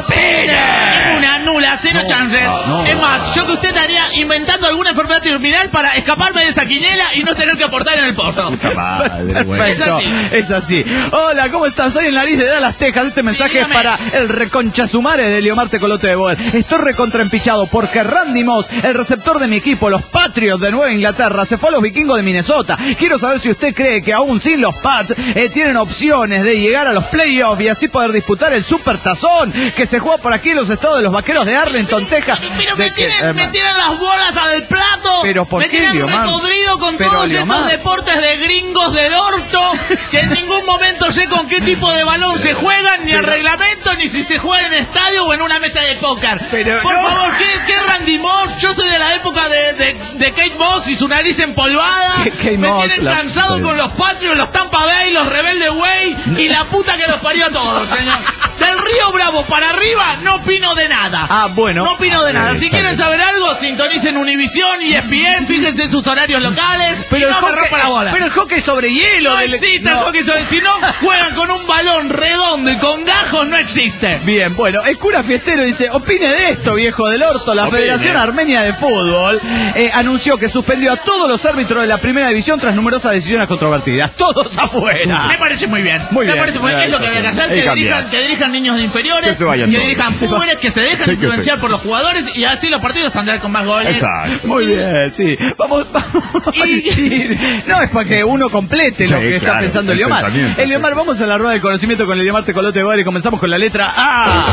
¡Opine! Una nula, cero chance. Es más, yo que usted estaría inventando alguna enfermedad terminal para escaparme de esa quiniela y no tener que aportar en el pozo. Perfecto, es así. Hola, ¿cómo estás? Soy en Nariz de Dallas, Texas. Este mensaje es para el reconchasumares de Eliomar Tecolote de Boer. Estoy recontraempichado porque Randy Moss, el receptor de mi equipo, los Patriots de Nueva Inglaterra, se fue a los Vikingos de Minnesota. Quiero saber si usted cree que aún sin los Pats tienen opciones de llegar a los playoffs y así poder disputar el Super Tazón que se juega por aquí en los estados de los Vaqueros de Arlington, Texas. Pero me tiran las bolas al plato. Pero ¿por qué, Eliomar? Me tiran podrido con todos estos deportes de gringos del orto que en ningún momento sé con qué tipo de balón se juegan, ni el reglamento, ni si se juega en estadio o en una mesa de póker. Por favor, ¿qué Randy Moss? Yo soy de la la época de Kate Moss y su nariz empolvada. Me tienen cansado con los Patriots, los Tampa Bay, los Rebelde Way y la puta que los parió a todos, señor. Del Río Bravo para arriba no opino de nada. Ah, bueno. No opino de nada. Si quieren saber algo, sintonicen Univisión y ESPN, fíjense en sus horarios locales. Pero no me rompa la bola. Pero el hockey sobre hielo. No existe el hockey sobre hielo. Si no juegan con un balón redondo y con gajos, no existe. Bien, bueno, el cura fiestero dice, opine de esto, viejo del orto. La Federación Armenia de Fútbol anunció que suspendió a todos los árbitros de la primera división tras numerosas decisiones controvertidas. Todos afuera. Me parece muy bien. Muy bien. Me parece muy bien. Es lo que había que hacer, que dirijan niños de inferiores, que dirijan jóvenes, que se dejen influenciar por los jugadores y así los partidos tendrán con más goles. Exacto. Muy bien, sí. Vamos a decir. No, es para que uno complete lo que está pensando Eliomar. Eliomar, vamos a la rueda del conocimiento con Eliomar Tecolote Boer y comenzamos con la letra A.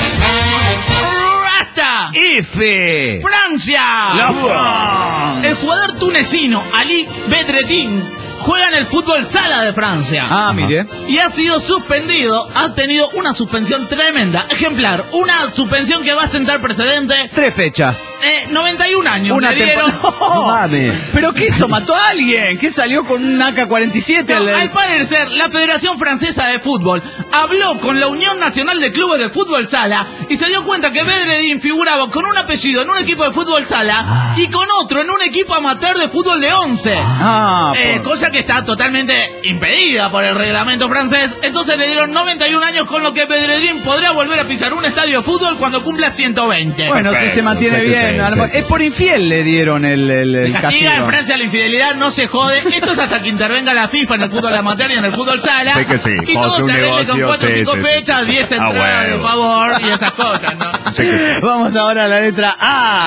¡Rasta! F. ¡Francia! La France. El jugador tunecino Ali Bedreddin juega en el fútbol sala de Francia. Ah, mire. Y ha sido suspendido, ha tenido una suspensión tremenda, ejemplar, una suspensión que va a sentar precedente. 3 fechas. 91 años. Una dieron. No mames. ¿Pero qué hizo? ¿Mató a alguien? ¿Qué salió con un AK-47? No, al parecer, la Federación Francesa de Fútbol habló con la Unión Nacional de Clubes de Fútbol Sala y se dio cuenta que Bedreddin figuraba con un apellido en un equipo de fútbol sala y con otro en un equipo amateur de fútbol de 11. Cosa que está totalmente impedida por el reglamento francés. Entonces le dieron 91 años, con lo que Bedreddin podrá volver a pisar un estadio de fútbol cuando cumpla 120. Bueno, si se mantiene bien. Es por infiel le dieron el castigo. En Francia la infidelidad no se jode. Esto es hasta que intervenga la FIFA en el fútbol amateur y en el fútbol sala. Sé que sí. Y todo se arregle con 4 o 5 fechas, 10 entradas de favor y esas cosas, ¿no? Sé que sí. Vamos ahora a la letra A.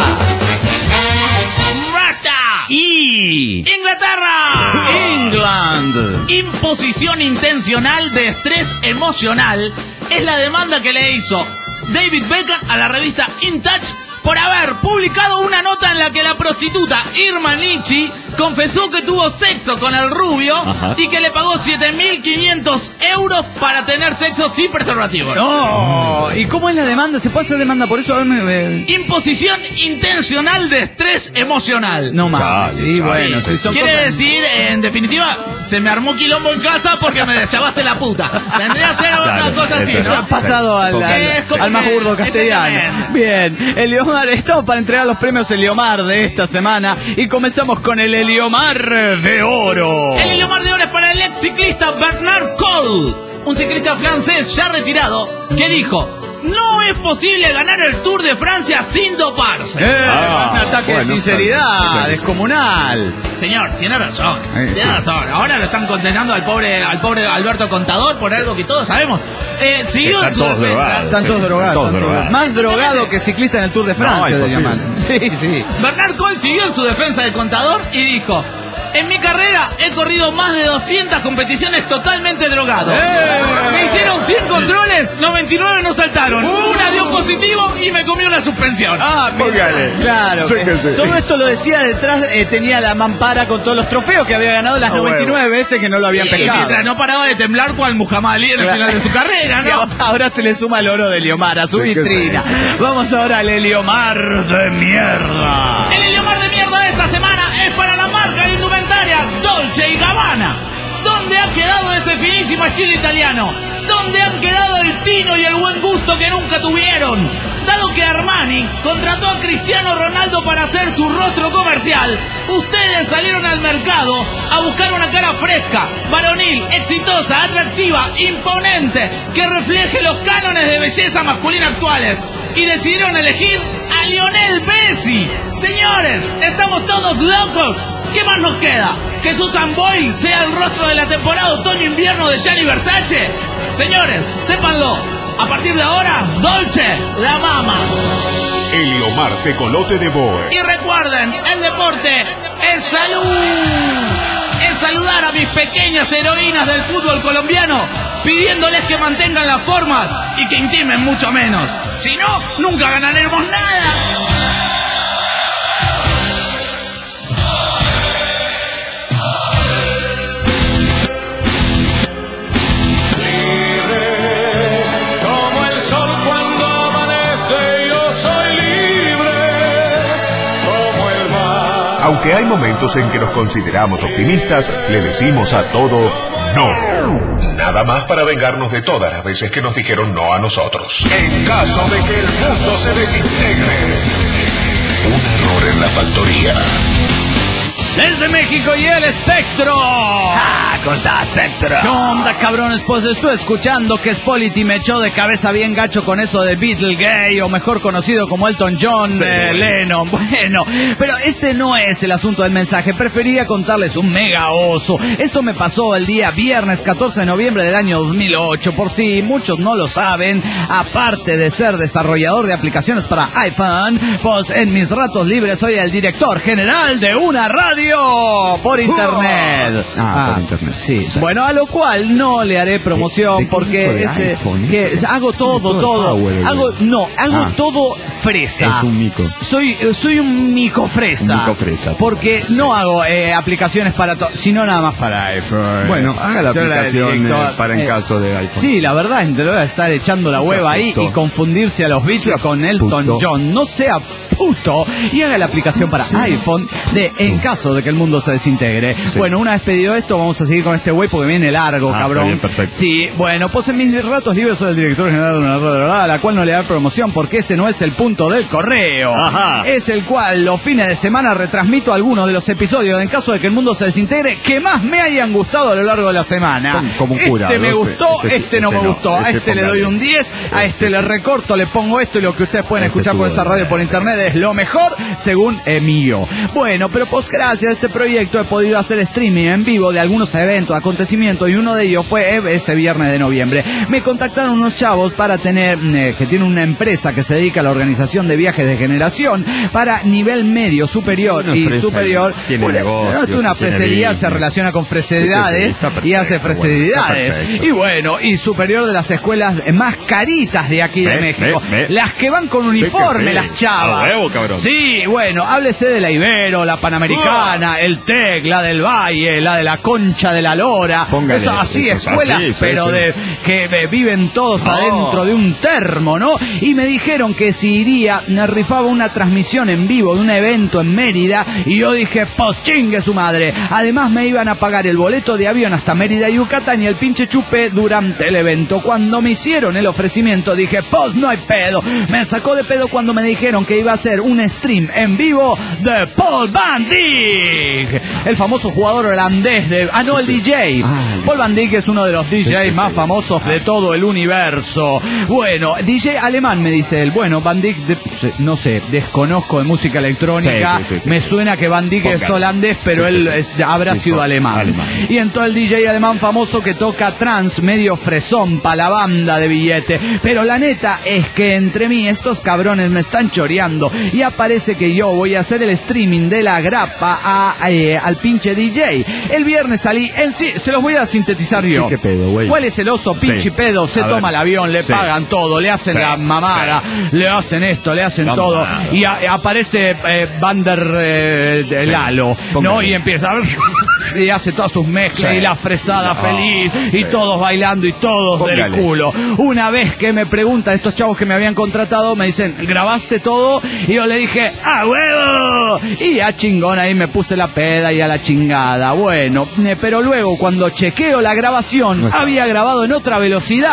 Inglaterra. England. Imposición intencional de estrés emocional es la demanda que le hizo David Beckham a la revista In Touch por haber publicado una nota en la que la prostituta Irma Nietzsche confesó que tuvo sexo con el rubio y que le pagó 7.500 euros para tener sexo sin preservativo. No. ¿Y cómo es la demanda? ¿Se puede hacer demanda por eso? Imposición intencional de estrés emocional. No más. Sí, bueno. Sí, quiere decir, en definitiva, se me armó quilombo en casa porque me deschavaste la puta. Tendría que ser una cosa así, ¿no? Ha pasado al más burdo castellano. Bien. Eliomar, estamos para entregar los premios Eliomar de esta semana y comenzamos con el Eliomar de Oro. El Eliomar de Oro es para el ex ciclista Bernard Cole, un ciclista francés ya retirado, que dijo: no es posible ganar el Tour de Francia sin doparse. Un ataque de sinceridad descomunal. Señor, tiene razón. Tiene razón. Ahora lo están condenando al pobre Alberto Contador por algo que todos sabemos. Siguió en su defensa. Están todos drogados. Más drogado que ciclista en el Tour de Francia. Sí. Bernard Cole siguió en su defensa de Contador y dijo: en mi carrera he corrido más de 200 competiciones totalmente drogado. Me hicieron 100 controles, 99 no saltaron. Una dio positivo y me comió la suspensión. Póngale. Claro. Sí. Todo esto lo decía detrás, tenía la mampara con todos los trofeos que había ganado las 99 veces que no lo habían pescado. Mientras no paraba de temblar cual Muhammad Ali en el final de su carrera, ¿no? Ahora se le suma el oro de Eliomar a su vitrina. Vamos ahora al Eliomar de mierda. El Eliomar de mierda de esta semana es para la marca de indumentaria Dolce & Gabbana. ¿Dónde ha quedado ese finísimo estilo italiano? ¿Dónde han quedado el tino y el buen gusto que nunca tuvieron? Dado que Armani contrató a Cristiano Ronaldo para hacer su rostro comercial, ustedes salieron al mercado a buscar una cara fresca, varonil, exitosa, atractiva, imponente, que refleje los cánones de belleza masculina actuales, y decidieron elegir a Lionel Messi. Señores, estamos todos locos. ¿Qué más nos queda? ¿Que Susan Boyle sea el rostro de la temporada otoño-invierno de Gianni Versace? Señores, sépanlo, a partir de ahora, Dolce la mama. Eliomar Tecolote de Boer. Y recuerden, el deporte es salud. Es saludar a mis pequeñas heroínas del fútbol colombiano, pidiéndoles que mantengan las formas y que intimen mucho menos. Si no, nunca ganaremos nada. Como Aunque hay momentos en que nos consideramos optimistas, le decimos a todo no. Nada más para vengarnos de todas las veces que nos dijeron no a nosotros. En caso de que el mundo se desintegre. Un error en la factoría. Desde México y el Espectro. ¿Cómo estás, Espectro? ¿Qué onda, cabrones? Pues estoy escuchando que Spolity me echó de cabeza bien gacho con eso de Beatle Gay, o mejor conocido como Elton John Lennon. Bueno, pero este no es el asunto del mensaje. Prefería contarles un mega oso. Esto me pasó el día viernes 14 de noviembre del año 2008. Por si muchos no lo saben, aparte de ser desarrollador de aplicaciones para iPhone, pues en mis ratos libres soy el director general de una radio por internet. Por internet. Sí. Exacto. Bueno, a lo cual no le haré promoción porque ese iPhone, que hago todo. Hago todo fresa. Es un mico. Soy un mico fresa. Un mico fresa. Porque no hago aplicaciones para todo, sino nada más para iPhone. Bueno, haga la aplicación para en caso de iPhone. Sí, la verdad, te lo voy a estar echando la hueva ahí y confundirse a los Beatles con Elton John. No sea puto y haga la aplicación para iPhone de en caso de que el mundo se desintegre. Sí. Bueno, una vez pedido esto, vamos a seguir con este güey porque viene largo, cabrón. Bien, perfecto. Sí, bueno, pues en mis ratos libres soy el director general de una radio, a la cual no le da promoción porque ese no es el punto del correo. Ajá. Es el cual los fines de semana retransmito algunos de los episodios en caso de que el mundo se desintegre que más me hayan gustado a lo largo de la semana. Como un jurado. Me gustó, este no me gustó. A este le doy un 10, a este le recorto, le pongo esto y lo que ustedes pueden escuchar por esa radio por internet es lo mejor según mío. Bueno, pero pues gracias a este proyecto he podido hacer streaming en vivo de algunos eventos, acontecimientos y uno de ellos fue ese viernes de noviembre. Me contactaron unos chavos para tener, que tienen una empresa que se dedica a la organización de viajes de generación para nivel medio, superior y superior. Tiene negocio, una fresería se relaciona con fresedades y hace fresedades. Y bueno, y superior de las escuelas más caritas de aquí de México. Las que van con uniforme, las chavas. A huevo, cabrón. Sí, bueno, háblese de la Ibero, la Panamericana, el TEC, la del Valle, la de la Concha de la Lora. Póngale, escuelas, pero de que viven todos adentro de un termo, ¿no? Y me dijeron que si iría, me rifaba una transmisión en vivo de un evento en Mérida, y yo dije, pues chingue su madre. Además me iban a pagar el boleto de avión hasta Mérida, Yucatán, y el pinche chupe durante el evento. Cuando me hicieron el ofrecimiento dije, pues no hay pedo. Me sacó de pedo cuando me dijeron que iba a hacer un stream en vivo de Paul Van Dyk, el famoso jugador holandés de... el DJ. Paul Van Dyk es uno de los DJs más famosos de todo el universo. Bueno, DJ alemán, me dice él. Bueno, Van Dyk, no sé, desconozco de música electrónica. Me suena que Van Dyk es holandés, pero él habrá sido alemán. Y entonces el DJ alemán famoso que toca trance medio fresón pa' la banda de billete. Pero la neta es que entre mí estos cabrones me están choreando y aparece que yo voy a hacer el streaming de la grapa al pinche DJ. El viernes salí en sí, se los voy a sintetizar yo. ¿Qué pedo, güey? ¿Cuál es el oso? Pinche pedo, se toma el avión, le pagan todo, le hacen la mamada, le hacen esto, le hacen todo. Y aparece Vander Lalo, ¿no? Y empieza y hace todas sus mezclas y la fresada feliz y todos bailando y todos del culo. Una vez que me preguntan estos chavos que me habían contratado, me dicen, ¿grabaste todo? Y yo le dije, ¡a huevo! Y a chingón ahí me puse la peda y a la chingada. Bueno, pero luego cuando chequeo la grabación, había grabado en otra velocidad.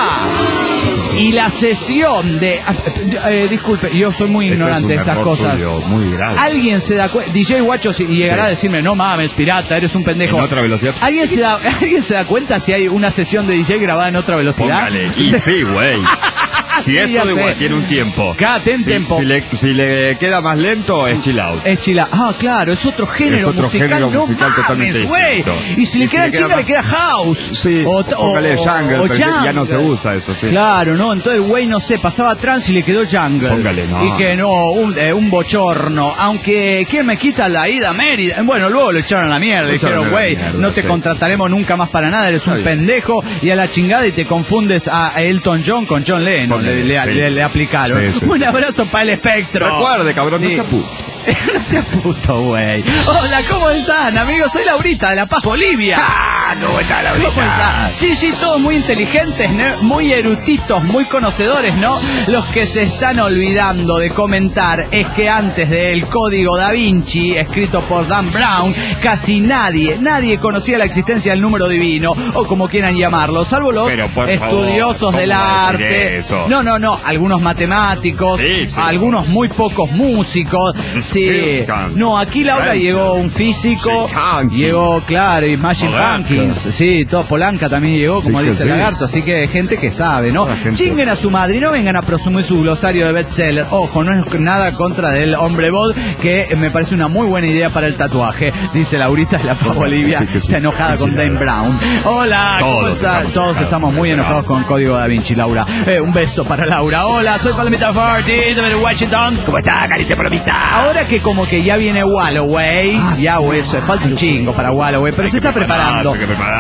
Y la sesión de... disculpe, yo soy muy ignorante de estas cosas. Muy grave. Alguien se da cuenta... DJ Guacho llegará a decirme, no mames, pirata, eres un pendejo. En otra velocidad. ¿Alguien se da cuenta si hay una sesión de DJ grabada en otra velocidad? Póngale. Y sí, güey. Si sí, esto igual tiene un tiempo. Tiene tiempo. Si le queda más lento, es chill out. Es chill out. Claro, es otro género musical. No totalmente güey. Y si le queda chinga, le queda house. Sí, póngale jungle, pero ya no se usa eso, sí. Claro, ¿no? Entonces el güey, no sé, pasaba trance y le quedó jungle. Póngale, no. Y que no, un bochorno. Aunque, ¿quién me quita la ida a Mérida? Bueno, luego lo echaron a la mierda. Dijeron, güey, no te contrataremos nunca más para nada, eres un pendejo. Y a la chingada y te confundes a Elton John con John Lennon. Le aplicaron. Un abrazo para el Espectro. Recuerde, cabrón, no sea puto. No sea puto, güey. Hola, ¿cómo están, amigos? Soy Laurita de La Paz, Bolivia. ¿Cómo está, Laurita? ¿Cómo está? Sí, todos muy inteligentes, ¿no? Muy eruditos, muy conocedores, ¿no? Los que se están olvidando de comentar es que antes del Código Da Vinci, escrito por Dan Brown, casi nadie conocía la existencia del número divino, o como quieran llamarlo, salvo los estudiosos del arte. No, algunos matemáticos, algunos muy pocos músicos. Sí. No, aquí Laura llegó un físico, llegó, claro, y Imagine Pumpkins, sí, todo Polanca también llegó, como dice el lagarto, así que gente que sabe, ¿no? Chinguen a su madre y no vengan a presumir su glosario de bestseller. Ojo, no es nada contra del hombre bod, que me parece una muy buena idea para el tatuaje, dice Laurita de la Bolivia, está enojada con Dan Brown. Hola, ¿cómo estás? Todos estamos muy enojados con Código Da Vinci, Laura. Un beso para Laura. Hola, soy Palomita Forti de Washington. ¿Cómo está, carita Palomita? Ahora que como que ya viene Walloway, ya, güey, falta un chingo para Walloway, pero se está preparando.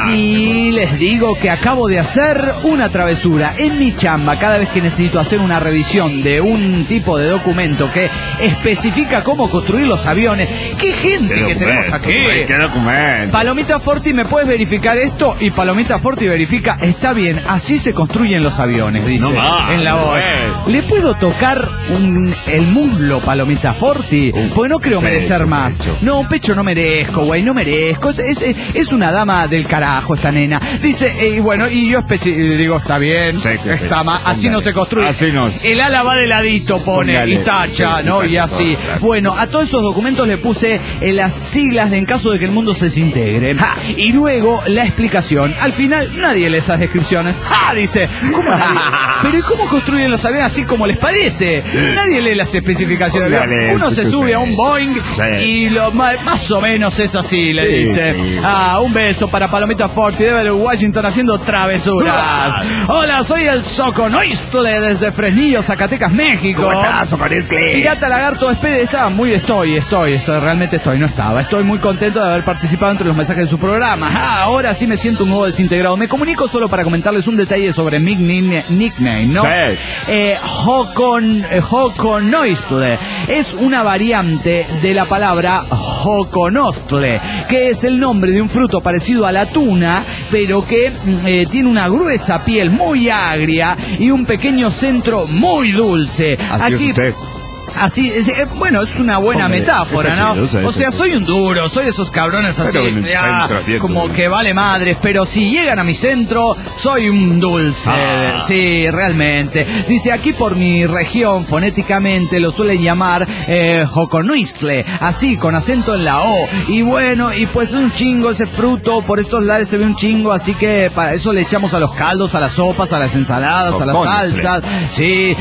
Sí, les digo que acabo de hacer una travesura en mi chamba. Cada vez que necesito hacer una revisión de un tipo de documento que especifica cómo construir los aviones. ¡Qué gente que tenemos aquí! ¿Qué documento? Palomita Forti, ¿me puedes verificar esto? Y Palomita Forti verifica, está bien, así se construyen los aviones, dice. No más, en la voz. ¿Le puedo tocar el muslo, Palomita Forti? Porque no creo merecer más. Pecho. No, pecho no merezco, güey, no merezco. Es una dama del carajo esta nena. Dice, y bueno, y yo digo, está bien, está mal, así no se construye. Así no. El ala va de ladito, pone, y tacha, ¿no? Y así. Bueno, a todos esos documentos le puse las siglas en caso de que el mundo se desintegre. Y luego la explicación. Al final, nadie lee esas descripciones. Dice, ¿cómo nadie? Pero ¿y cómo construyen los aviones así como les parece? Nadie lee las especificaciones. Uno se sube a un Boeing y lo más o menos es así, le dice. Un beso para Palomita Forti de Washington haciendo travesuras. Hola, soy el Soconoistle desde Fresnillo, Zacatecas, México. ¿Cómo estás, Soconoistle? Pirata Lagarto, estoy muy contento de haber participado entre los mensajes de su programa. Ahora sí me siento un nuevo desintegrado. Me comunico solo para comentarles un detalle sobre mi nickname, ¿no? Joconoistle es una variante de la palabra joconostle, que es el nombre de un fruto parecido a la tuna, pero que tiene una gruesa piel muy agria y un pequeño centro muy dulce. Aquí Así, bueno, es una buena metáfora, ¿no? O sea, soy un duro, soy esos cabrones así, como que vale madres, pero si llegan a mi centro, soy un dulce. Sí, realmente. Dice, aquí por mi región, fonéticamente, lo suelen llamar joconoistle, así, con acento en la O. Y bueno, y pues un chingo ese fruto, por estos lares se ve un chingo, así que para eso le echamos a los caldos, a las sopas, a las ensaladas, a las salsas. Sí,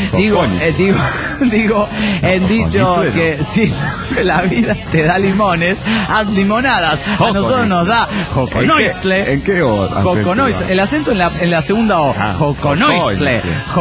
digo... Han dicho que si la vida te da limones, haz limonadas. A nosotros nos da joconoistle. ¿En qué hora? Joconoistle. El acento en la segunda O. Joconoistle.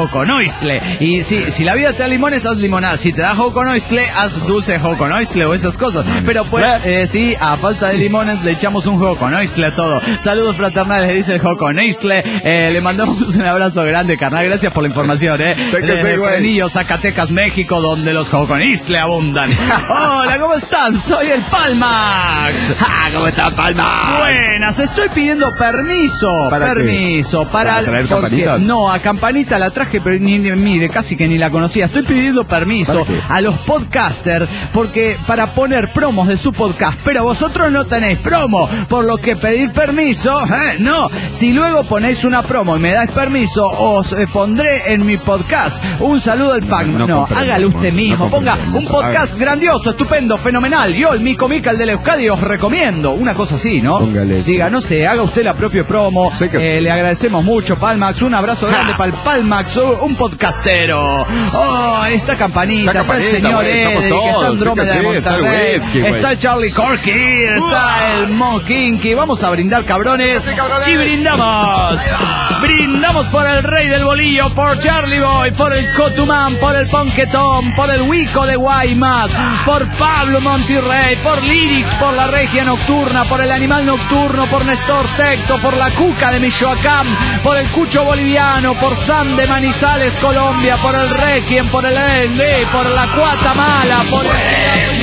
Y si la vida te da limones, haz limonadas. Si te da joconoistle, haz dulce joconoistle o esas cosas. Pero pues, sí, a falta de limones le echamos un joconoistle a todo. Saludos fraternales, le dice el joconoistle. Le mandamos un abrazo grande, carnal. Gracias por la información, Desde Fresnillo, Zacatecas, México, donde los joconoistle abundan. Hola, ¿cómo están? Soy el Palmax. ¿Cómo está, Palmax? Buenas, estoy pidiendo permiso. ¿Para traer Campanita? No, a Campanita la traje, pero mire, casi que ni la conocía. Estoy pidiendo permiso a los podcasters para poner promos de su podcast, pero vosotros no tenéis promo, por lo que pedir permiso, no. Si luego ponéis una promo y me dais permiso, os pondré en mi podcast. Un saludo al Pac. No, hágalo usted mismo. Ponga un podcast grandioso, estupendo, fenomenal. Yo, el Mico Mica, el del Euskadi, os recomiendo. Una cosa así, ¿no? Póngale. Diga, no sé, haga usted la propia promo. Le agradecemos mucho, Palmax. Un abrazo grande para el Palmax, un podcastero. Esta campanita, está el señor Eddie, que está Andrómeda de Monterrey. Está el Charlie Corky, está el Mo Kinky. Vamos a brindar, cabrones. Y brindamos. Brindamos por el rey del bolillo, por Charlie Boy, por el Cotumán, por el Ponquetón, por el Wico de Guaymas, por Pablo Montirrey, por Lyrics, por la Regia Nocturna, por el Animal Nocturno, por Néstor Tecto, por la Cuca de Michoacán, por el Cucho Boliviano, por Sam de Manizales, Colombia, por el Requiem, por el Ende, por la Cuatamala, por el...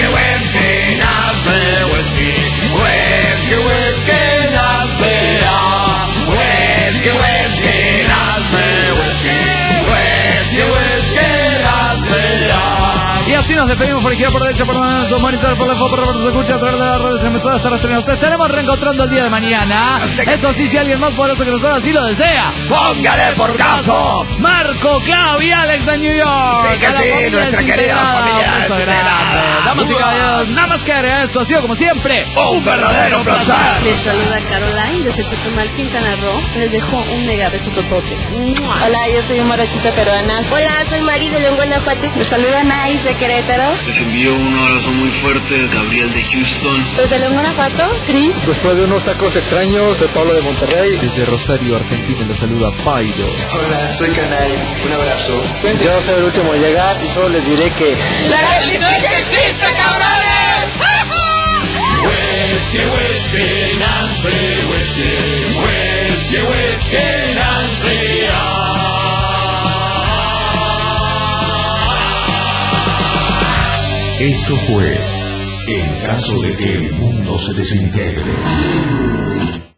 Whisky, nace, así nos despedimos por izquierda, por derecha, por nuestro monitor, por la foto, por se escucha a través de las redes transmitidas terrestres. Nos estaremos reencontrando el día de mañana. Eso sí, si alguien más poderoso que nosotros así lo desea, ¡póngale por caso! Marco, Clau y Alex de New York. Sí, que sí, nuestra querida familia. Un beso grande. Damas y caballeros, nada más que agregar, esto ha sido como siempre un verdadero placer. Les saluda Caroline desde Chetumal, Quintana Roo. Les dejo un mega beso totote. Hola, yo soy Morochita peruana. Hola, soy Mari de León, Guanajuato. Les saluda Nice de Querétaro. Les envío un abrazo muy fuerte, Gabriel de Houston. Desde León, Guanajuato, Tris. Después de unos tacos extraños, de Pablo de Monterrey. Desde Rosario, Argentina, les saluda Pairo. Hola, soy Canay. Un abrazo. Yo soy el último a llegar y solo les diré que... ¡la resistencia existe, cabrones! Whiskey, Nancy, whiskey, Nancy. Esto fue En caso de que el mundo se desintegre.